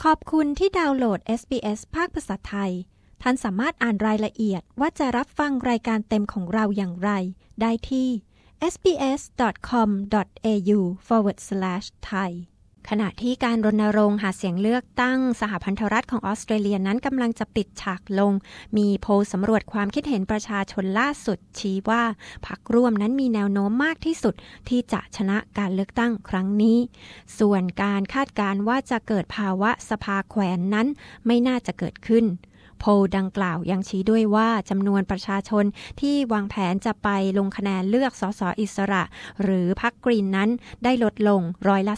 อบคุณที่ดาวน์โหลด SBS ภาคภาษาไทยท่านสามารถอ่านรายละเอียดว่าจะรับฟังรายการเต็มของเราอย่างไรได้ที่ sbs.com.au/thai ขณะที่การรณรงค์หาเสียงเลือกตั้งสหพันธรัฐของออสเตรเลียนั้นกำลังจะปิดฉากลงมีโพลสำรวจความคิดเห็นประชาชนล่าสุดชี้ว่าพรรคร่วมนั้นมีแนวโน้มมากที่สุดที่จะชนะการเลือกตั้งครั้งนี้ส่วนการคาดการณ์ว่าจะเกิดภาวะสภาแขวนนั้นไม่น่าจะเกิดขึ้นโพลดังกล่าวยังชี้ด้วยว่าจำนวนประชาชนที่วางแผนจะไปลงคะแนนเลือกสสอิสระหรือพรรคกรีนนั้นได้ลดลง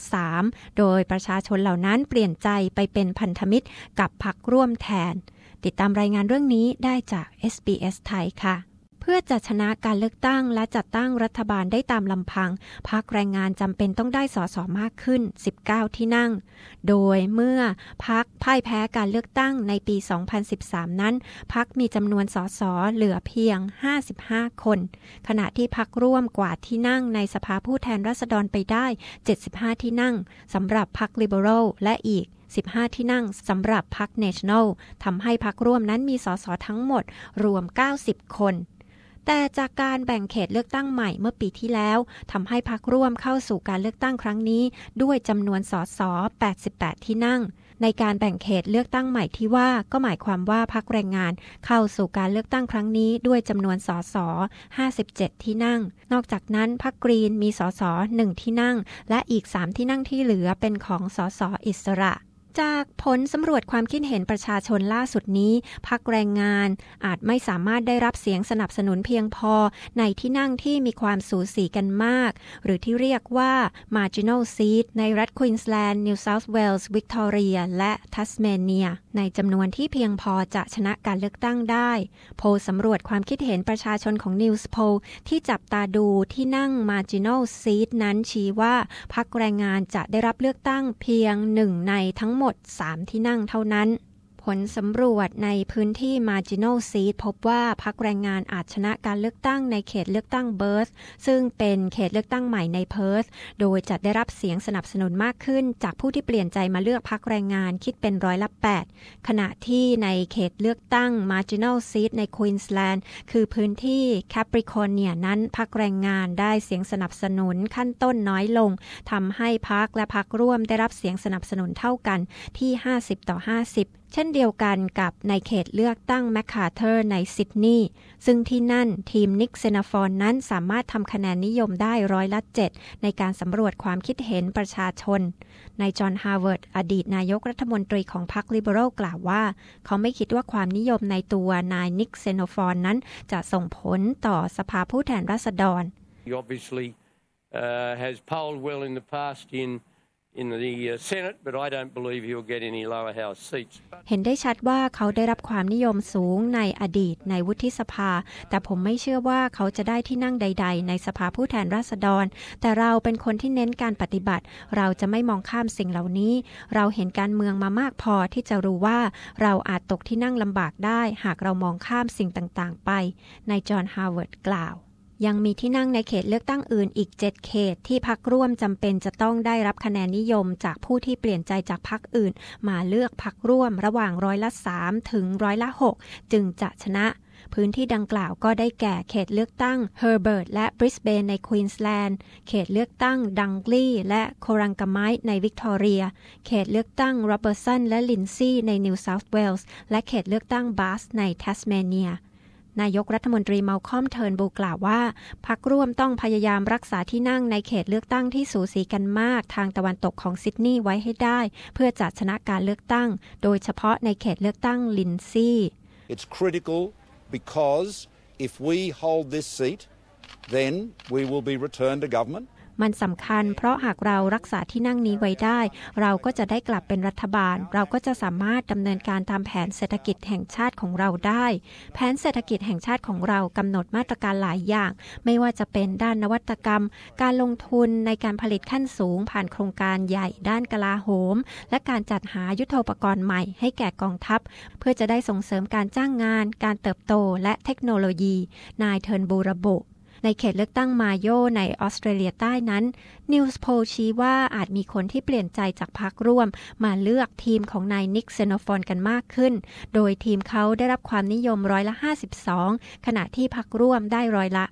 3%โดยประชาชนเหล่านั้นเปลี่ยนใจไปเป็นพันธมิตรกับพรรคร่วมแทนติดตามรายงานเรื่องนี้ได้จาก SBS ไทยค่ะเพื่อจะชนะการเลือกตั้งและจัดตั้งรัฐบาลได้ตามลำพังพรรคแรงงานจำเป็นต้องได้สสมากขึ้น19ที่นั่งโดยเมื่อพรรคพ่ายแพ้การเลือกตั้งในปี2013นั้นพรรคมีจำนวนสสเหลือเพียง55คนขณะที่พรรคร่วมกวาดที่นั่งในสภาผู้แทนราษฎรไปได้75ที่นั่งสำหรับพรรค Liberal และอีก15ที่นั่งสำหรับพรรค National ทำให้พรรคร่วมนั้นมีสสทั้งหมดรวม90คนแต่จากการแบ่งเขตเลือกตั้งใหม่เมื่อปีที่แล้วทำให้พรรคร่วมเข้าสู่การเลือกตั้งครั้งนี้ด้วยจำนวนสส88ที่นั่งในการแบ่งเขตเลือกตั้งใหม่ที่ว่าก็หมายความว่าพรรคแรงงานเข้าสู่การเลือกตั้งครั้งนี้ด้วยจำนวนสส57ที่นั่งนอกจากนั้นพรรคกรีนมีสส1ที่นั่งและอีก3ที่นั่งที่เหลือเป็นของสสอิสระจากผลสำรวจความคิดเห็นประชาชนล่าสุดนี้พรรคแรงงานอาจไม่สามารถได้รับเสียงสนับสนุนเพียงพอในที่นั่งที่มีความสูสีกันมากหรือที่เรียกว่า marginal seat ในรัฐควีนส์แลนด์ นิวเซาท์เวลส์ วิกตอเรียและทัสเมเนียในจำนวนที่เพียงพอจะชนะการเลือกตั้งได้โพลสำรวจความคิดเห็นประชาชนของ News Poll ที่จับตาดูที่นั่ง marginal seat นั้นชี้ว่าพรรคแรงงานจะได้รับเลือกตั้งเพียง1ในทั้งหมด3ที่นั่งเท่านั้นผลสำรวจในพื้นที่ Marginal Seat พบว่าพรรคแรงงานอาจชนะการเลือกตั้งในเขตเลือกตั้งเบิร์ธซึ่งเป็นเขตเลือกตั้งใหม่ในเพิร์ธโดยจะได้รับเสียงสนับสนุนมากขึ้นจากผู้ที่เปลี่ยนใจมาเลือกพรรคแรงงานคิดเป็น8%ขณะที่ในเขตเลือกตั้ง Marginal Seat ในควีนส์แลนด์คือพื้นที่ Capricornia นั้นพรรคแรงงานได้เสียงสนับสนุนขั้นต้นน้อยลงทำให้พรรคและพรรคร่วมได้รับเสียงสนับสนุนเท่ากันที่50-50เช่นเดียวกันกับในเขตเลือกตั้งแมคคาร์เทอร์ในซิดนีย์ซึ่งที่นั่นทีมนิกเซนาฟอร์นั้นสามารถทำคะแนนนิยมได้7%ในการสำรวจความคิดเห็นประชาชนนายจอห์นฮาร์วาร์ดอดีตนายกรัฐมนตรีของพรรคลิเบอรัลกล่าวว่าเขาไม่คิดว่าความนิยมในตัวนายนิกเซนาฟอร์นั้นจะส่งผลต่อสภาผู้แทนราษฎร He obviously has polled well in the past in the Senate, but I don't believe he'll get any lower house seats. เห็นได้ชัดว่าเขาได้รับความนิยมสูงในอดีตในวุฒิสภาแต่ผมไม่เชื่อว่าเขาจะได้ที่นั่งใดๆในสภาผู้แทนราษฎรแต่เราเป็นคนที่เน้นการปฏิบัติเราจะไม่มองข้ามสิ่งเหล่านี้เราเห็นการเมืองมามากพอที่จะรู้ว่าเราอาจตกที่นั่งลำบากได้หากเรามองข้ามสิ่งต่างๆไปนายจอห์นฮาร์วาร์ดกล่าวยังมีที่นั่งในเขตเลือกตั้งอื่นอีก7เขตที่พรรคร่วมจำเป็นจะต้องได้รับคะแนนนิยมจากผู้ที่เปลี่ยนใจจากพรรคอื่นมาเลือกพรรคร่วมระหว่าง3%ถึง6%จึงจะชนะพื้นที่ดังกล่าวก็ได้แก่เขตเลือกตั้งเฮอร์เบิร์ตและบริสเบนในควีนส์แลนด์เขตเลือกตั้งดังกลีและโครังกาไมต์ในวิกตอเรียเขตเลือกตั้งโรเบอร์สันและลินซีย์ในนิวเซาท์เวลส์และเขตเลือกตั้งบาสในแทสเมเนียนายกรัฐมนตรีมัลคอมเทิร์นบูลกล่าวว่าพรรคร่วมต้องพยายามรักษาที่นั่งในเขตเลือกตั้งที่สูสีกันมากทางตะวันตกของซิดนีย์ไว้ให้ได้เพื่อจะชนะการเลือกตั้งโดยเฉพาะในเขตเลือกตั้งลินซีย์ It's critical because if we hold this seat then we will be returned to government มันสำคัญเพราะหากเรารักษาที่นั่งนี้ไว้ได้เราก็จะได้กลับเป็นรัฐบาลเราก็จะสามารถดำเนินการตามแผนเศรษฐกิจแห่งชาติของเราได้แผนเศรษฐกิจแห่งชาติของเรากำหนดมาตรการหลายอย่างไม่ว่าจะเป็นด้านนวัตกรรมการลงทุนในการผลิตขั้นสูงผ่านโครงการใหญ่ด้านกลาโหมและการจัดหายุทโธปกรณ์ใหม่ให้แก่กองทัพเพื่อจะได้ส่งเสริมการจ้างงานการเติบโตและเทคโนโลยีนายเทิร์นบูระบุในเขตเลือกตั้งมาโยในออสเตรเลียใต้นั้นนิวส์โพลชี้ว่าอาจมีคนที่เปลี่ยนใจจากพรรคร่วมมาเลือกทีมของนายนิกเซโนฟอนกันมากขึ้นโดยทีมเขาได้รับความนิยม52%ขณะที่พรรคร่วมได้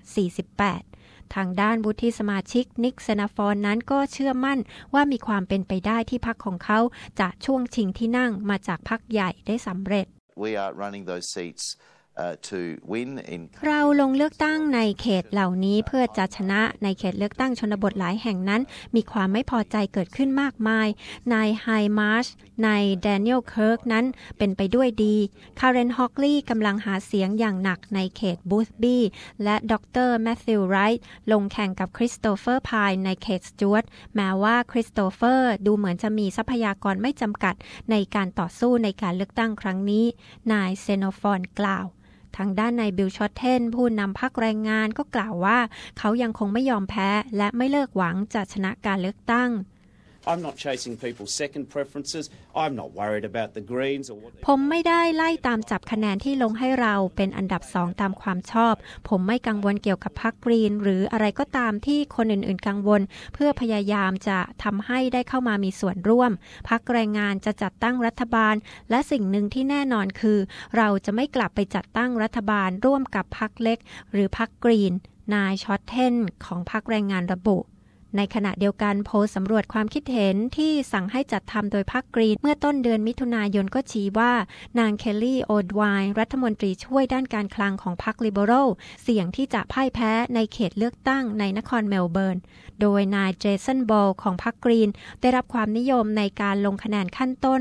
48%ทางด้านวุฒิสมาชิกนิกเซนาฟอนนั้นก็เชื่อมั่นว่ามีความเป็นไปได้ที่พรรคของเขาจะช่วงชิงที่นั่งมาจากพรรคใหญ่ได้สำเร็จ We are running those seats to win in เราลงเลือกตั้งในเขตเหล่านี้เพื่อจะชนะในเขตเลือกตั้งชนบทหลายแห่งนั้นมีความไม่พอใจเกิดขึ้นมากมายนายไฮมาร์ชนายแดเนียลเคิร์กนั้นเป็นไปด้วยดีคาร์เรนฮอกลีย์กำลังหาเสียงอย่างหนักในเขตบูธบี้และดรแมทธิวไรท์ลงแข่งกับคริสโตเฟอร์พายในเขตสจ๊วตแม้ว่าคริสโตเฟอร์ดูเหมือนจะมีทรัพยากรไม่จำกัดในการต่อสู้ในการเลือกตั้งครั้งนี้นายเซโนฟอนกล่าวทางด้านนายบิลชอตเทนผู้นำพรรคแรงงานก็กล่าวว่าเขายังคงไม่ยอมแพ้และไม่เลิกหวังจะชนะการเลือกตั้ง I'm not chasing people's second preferences. I'm not worried about the Greens or what ผมไม่ได้ไล่ตามจับคะแนนที่ลงให้เราเป็นอันดับ2ตามความชอบผมไม่กังวลเกี่ยวกับพรรคกรีนหรืออะไรก็ตามที่คนอื่นๆกังวลเพื่อพยายามจะทำให้ได้เข้ามามีส่วนร่วมพรรคแรงงานจะจัดตั้งรัฐบาลและสิ่งหนึ่งที่แน่นอนคือเราจะไม่กลับไปจัดตั้งรัฐบาลร่วมกับพรรคเล็กหรือพรรคกรีนนายชอตเทนของพรรคแรงงานระบุในขณะเดียวกันโพลสำรวจความคิดเห็นที่สั่งให้จัดทำโดยพรรคกรีนเมื่อต้นเดือนมิถุนายนก็ชี้ว่านางเคลลี่โอดไวน์รัฐมนตรีช่วยด้านการคลังของพรรคลิเบอรัลเสี่ยงที่จะพ่ายแพ้ในเขตเลือกตั้งในนครเมลเบิร์นโดยนายเจสันบอลของพรรคกรีนได้รับความนิยมในการลงคะแนนขั้นต้น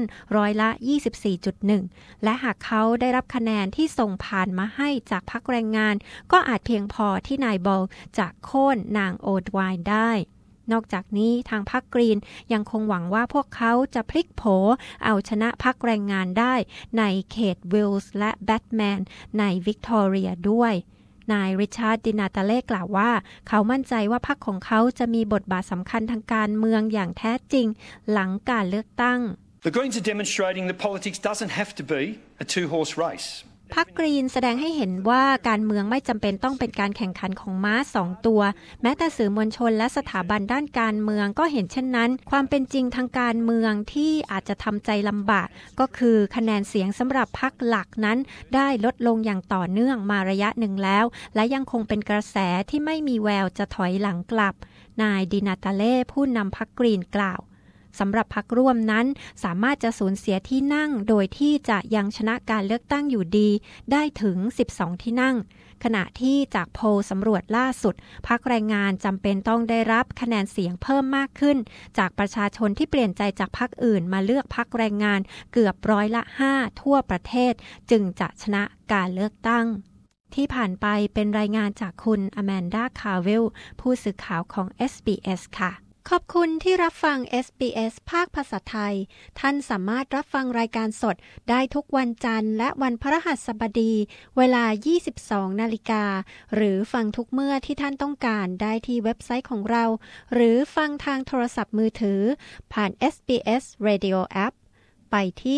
24.1%และหากเขาได้รับคะแนนที่ส่งผ่านมาให้จากพรรคแรงงานก็อาจเพียงพอที่นายบอลจะโค่นนางโอดไวน์ได้นอกจากนี้ทางพรรคกรีนยังคงหวังว่าพวกเขาจะพลิกโผเอาชนะพรรคแรงงานได้ในเขตวิลส์และแบทแมนในวิกตอเรียด้วยนายริชาร์ดดินาตาเล่กล่าวว่าเขามั่นใจว่าพรรคของเขาจะมีบทบาทสำคัญทางการเมืองอย่างแท้จริงหลังการเลือกตั้ง The Greens are demonstrating that politics doesn't have to be a two-horse race. พรรคกรีนแสดงให้เห็นว่าการเมืองไม่จำเป็นต้องเป็นการแข่งขันของม้า2ตัวแม้แต่สื่อมวลชนและสถาบันด้านการเมืองก็เห็นเช่นนั้นความเป็นจริงทางการเมืองที่อาจจะทำใจลำบากก็คือคะแนนเสียงสำหรับพรรคหลักนั้นได้ลดลงอย่างต่อเนื่องมาระยะหนึ่งแล้วและยังคงเป็นกระแสที่ไม่มีแววจะถอยหลังกลับนายดินาตาเล่ผู้นำพรรคกรีนกล่าวสำหรับพรรคร่วมนั้นสามารถจะสูญเสียที่นั่งโดยที่จะยังชนะการเลือกตั้งอยู่ดีได้ถึง12ที่นั่งขณะที่จากโพลสำรวจล่าสุดพรรคแรงงานจำเป็นต้องได้รับคะแนนเสียงเพิ่มมากขึ้นจากประชาชนที่เปลี่ยนใจจากพรรคอื่นมาเลือกพรรคแรงงานเกือบ5%ทั่วประเทศจึงจะชนะการเลือกตั้งที่ผ่านไปเป็นรายงานจากคุณอแมนดาคาร์เวลผู้สื่อข่าวของ SBS ค่ะขอบคุณที่รับฟัง SBS ภาคภาษาไทยท่านสามารถรับฟังรายการสดได้ทุกวันจันทร์และวันพฤหัสบดีเวลา 22:00 น.หรือฟังทุกเมื่อที่ท่านต้องการได้ที่เว็บไซต์ของเราหรือฟังทางโทรศัพท์มือถือผ่าน SBS Radio App ไปที่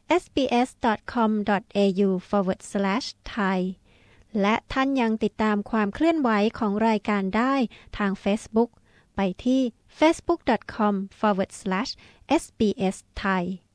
sbs.com.au/thai และท่านยังติดตามความเคลื่อนไหวของรายการได้ทาง Facebook ไปที่facebook.com/sbsthai